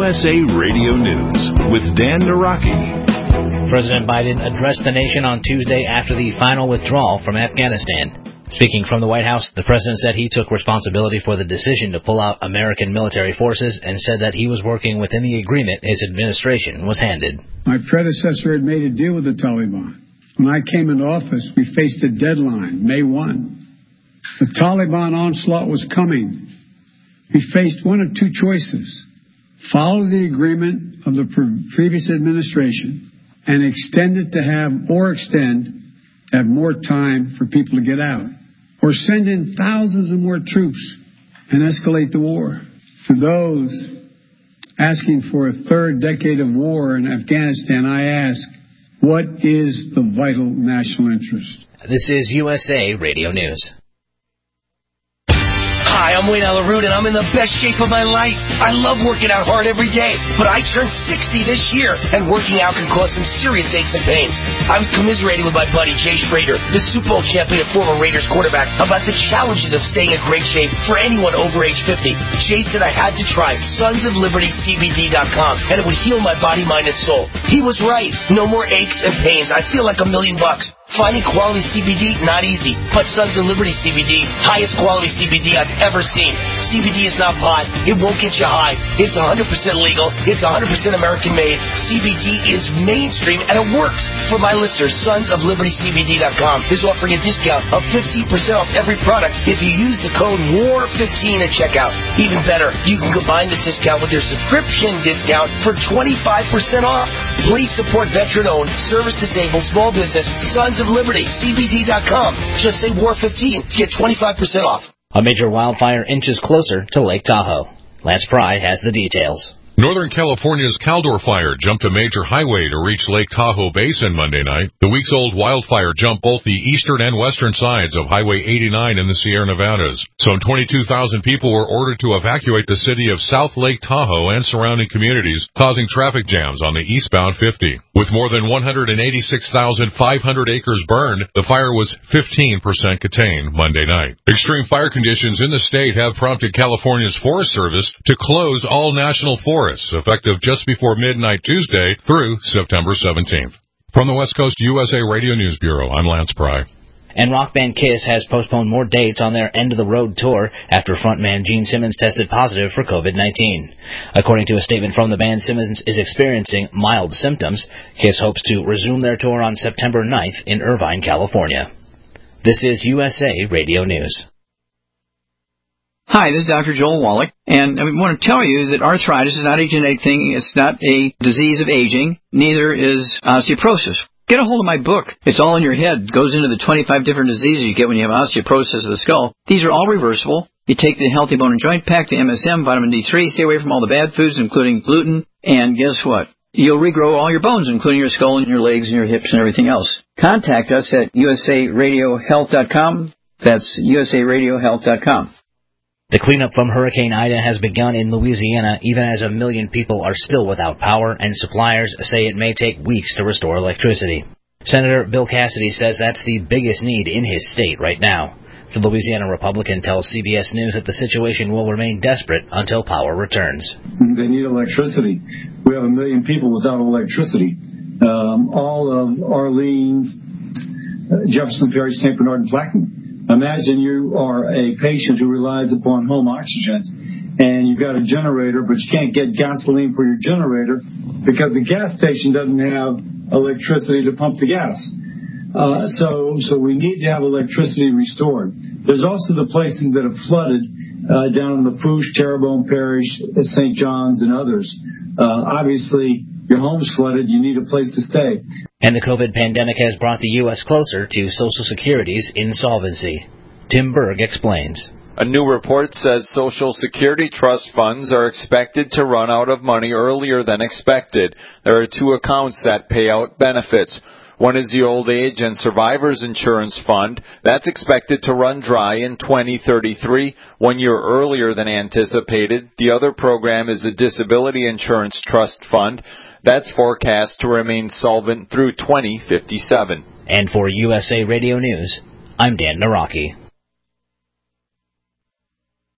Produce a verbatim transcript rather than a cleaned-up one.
S A Radio News with Dan Naraki. President Biden addressed the nation on Tuesday after the final withdrawal from Afghanistan. Speaking from the White House, the president said he took responsibility for the decision to pull out American military forces and said that he was working within the agreement his administration was handed. My predecessor had made a deal with the Taliban. When I came into office, we faced a deadline, May first. The Taliban onslaught was coming. We faced one of two choices: follow the agreement of the pre- previous administration and extend it to have, or extend to have more time for people to get out, or send in thousands of more troops and escalate the war. To those asking for a third decade of war in Afghanistan, I ask, what is the vital national interest? This is U S A Radio News. Hi, I'm Wayne Alaroot, and I'm in the best shape of my life. I love working out hard every day, but I turned sixty this year, and working out can cause some serious aches and pains. I was commiserating with my buddy Jay Schrader, the Super Bowl champion and former Raiders quarterback, about the challenges of staying in great shape for anyone over age fifty. Jay said I had to try Sons of Liberty C B D dot com, and it would heal my body, mind, and soul. He was right. No more aches and pains. I feel like a million bucks. Finding quality C B D, not easy. But Sons of Liberty C B D, highest quality C B D I've ever seen. C B D is not pot. It won't get you high. It's one hundred percent legal. It's one hundred percent American made. C B D is mainstream, and it works. For my listeners, Sons of Liberty C B D dot com is offering a discount of fifteen percent off every product if you use the code W A R fifteen at checkout. Even better, you can combine this discount with your subscription discount for twenty-five percent off. Please support veteran-owned, service-disabled small business, Sons of Liberty, C B D dot com. Just say W A R fifteen to get twenty-five percent off. A major wildfire inches closer to Lake Tahoe. Lance Pry has the details. Northern California's Caldor Fire jumped a major highway to reach Lake Tahoe Basin Monday night. The weeks-old wildfire jumped both the eastern and western sides of Highway eighty-nine in the Sierra Nevadas. Some twenty-two thousand people were ordered to evacuate the city of South Lake Tahoe and surrounding communities, causing traffic jams on the eastbound fifty. With more than one hundred eighty-six thousand five hundred acres burned, the fire was fifteen percent contained Monday night. Extreme fire conditions in the state have prompted California's Forest Service to close all national forests, effective just before midnight Tuesday through September seventeenth. From the West Coast U S A Radio News Bureau, I'm Lance Pry. And rock band Kiss has postponed more dates on their End of the Road tour after frontman Gene Simmons tested positive for COVID nineteen. According to a statement from the band, Simmons is experiencing mild symptoms. Kiss hopes to resume their tour on September ninth in Irvine, California. This is U S A Radio News. Hi, this is Doctor Joel Wallach, and I want to tell you that arthritis is not a genetic thing. It's not a disease of aging. Neither is osteoporosis. Get a hold of my book. It's all in your head. It goes into the twenty-five different diseases you get when you have osteoporosis of the skull. These are all reversible. You take the Healthy Bone and Joint Pack, the M S M, vitamin D three, stay away from all the bad foods, including gluten, and guess what? You'll regrow all your bones, including your skull and your legs and your hips and everything else. Contact us at U S A radio health dot com. That's U S A radio health dot com. The cleanup from Hurricane Ida has begun in Louisiana, even as a million people are still without power, and suppliers say it may take weeks to restore electricity. Senator Bill Cassidy says that's the biggest need in his state right now. The Louisiana Republican tells C B S News that the situation will remain desperate until power returns. They need electricity. We have a million people without electricity. Um, all of Orleans, uh, Jefferson Parish, Saint Bernard, and Plaquemine. Imagine you are a patient who relies upon home oxygen, and you've got a generator, but you can't get gasoline for your generator because the gas station doesn't have electricity to pump the gas. Uh, so, so we need to have electricity restored. There's also the places that have flooded uh, down in the Lafourche, Terrebonne Parish, Saint John's, and others. Uh, obviously, your home's flooded, you need a place to stay. And the COVID pandemic has brought the U S closer to Social Security's insolvency. Tim Berg explains. A new report says Social Security trust funds are expected to run out of money earlier than expected. There are two accounts that pay out benefits. One is the Old Age and Survivors Insurance Fund. That's expected to run dry in twenty thirty-three, one year earlier than anticipated. The other program is the Disability Insurance Trust Fund. That's forecast to remain solvent through twenty fifty-seven. And for U S A Radio News, I'm Dan Naraki.